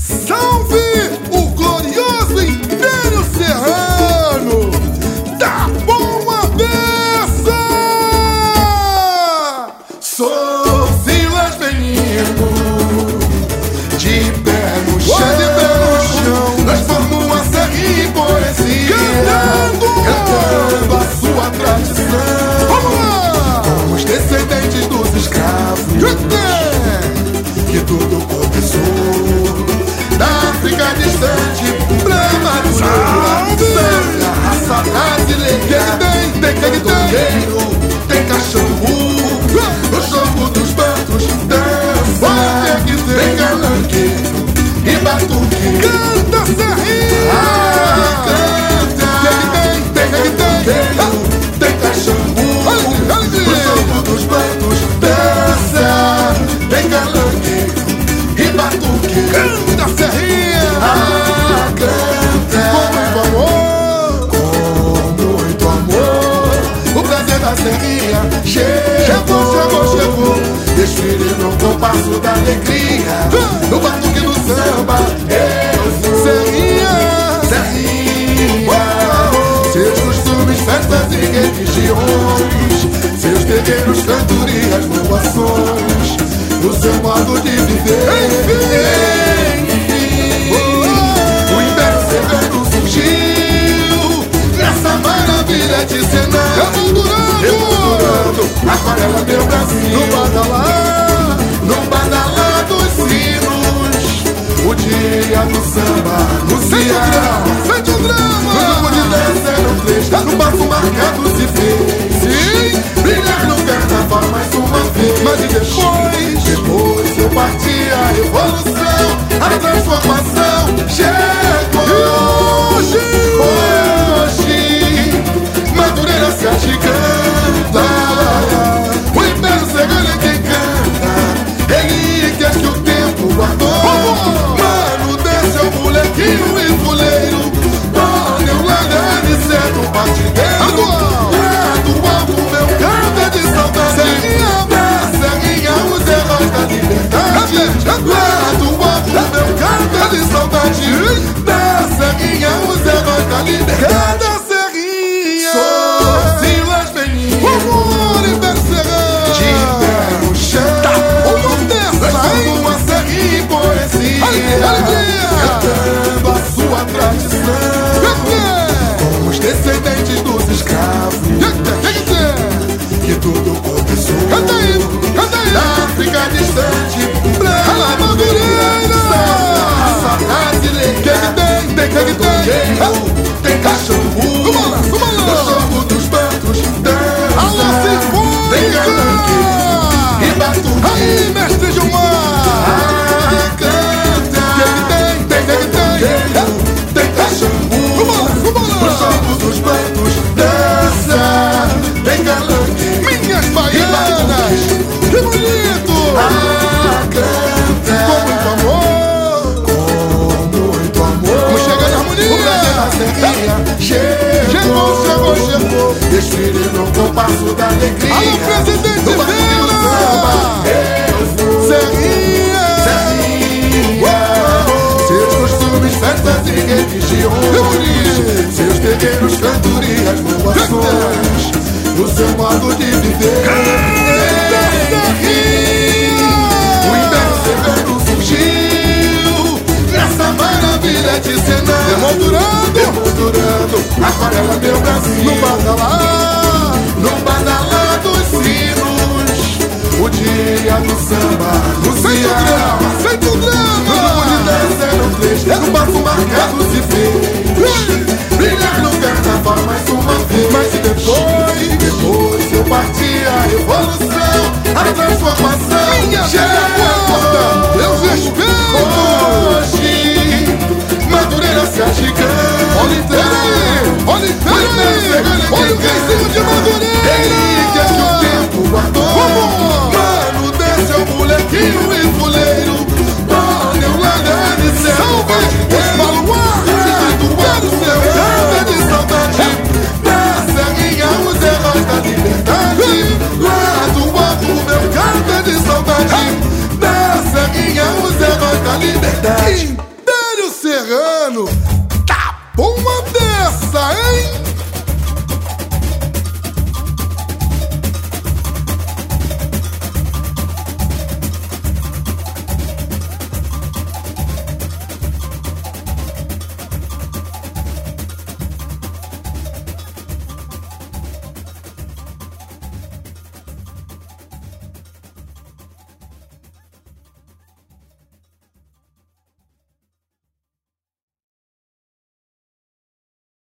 Salve o glorioso Império Serrano da Boa Beça! Sou Silas Menino, de pé no chão, nós formos uma serrinha e poesia, cantando a sua tradição. Vamos lá! Como os descendentes dos escravos, que tudo começou da África distante pra Madura. Santa raça brasileira, tem toqueiro, tem cachorro, no jogo dos bandos dança, tem galanqueiro e batuque. Canta, Serrinha! Canta! Tem toqueiro, tem cachorro, no jogo dos bandos dança, tem galanqueiro e batuque. Canta, Serrinha! Canta! Com muito amor, o prazer da Serrinha chegou. Desfile no compasso da alegria, no batuque do samba, eu sou Serrinha. Seus costumes, festas e religiões, seus terreiros, cantorias, louvações, o seu modo de viver. Enfim, o Império Serrano surgiu nessa maravilha de cenário, emoldurando aquarela meu Brasil. No badalar dos sinos, o dia do samba anunciar. Sente o drama! No grupo de dança eram três, no passo marcado se fez brilhar no carnaval mais uma vez. Mas depois eu parti, a revolução, a transformação chegou. Hoje Madureira se agiganta, o Império Serrano é quem canta, relíquias que o tempo guardou. Mano, desce o molequinho e fuleiro, olha o largar de certo partideiro. Lado alto meu canto é de saudade, da Serrinha os heróis da liberdade. Lado alto meu canto é de saudade, da Serrinha os heróis da liberdade. Sou Silas Menino, Império Serrano, de pé no chão, nós somos uma serrinha e poesia, cantando a sua tradição, como os descendentes dos escravos, que tudo começou da África distante pra Madureira. Raça brasileira, tem toqueiro, tem cachorro, no jogo dos bandos dança, tem galanqueiro e batuque. Aí, mestre Gilmar! Canta! Tem toqueiro, tem cachorro, no jogo dos bandos dança, tem galanqueiro. Minhas baianas, que bonito! Canta! Com muito amor, vamos chegar na harmonia. O prazer da Serrinha chegou. Desfile no compasso da alegria. Alô, presidente Vila! Serrinha! Seus costumes, festas e religiões, seus terreiros, cantorias, louvações, o seu modo de viver. O Império Serrano surgiu nessa maravilha de cenário, emoldurando aquarela meu Brasil. No badalar dos sinos, o dia do samba anunciar. Sente o drama! No grupo de dança eram três,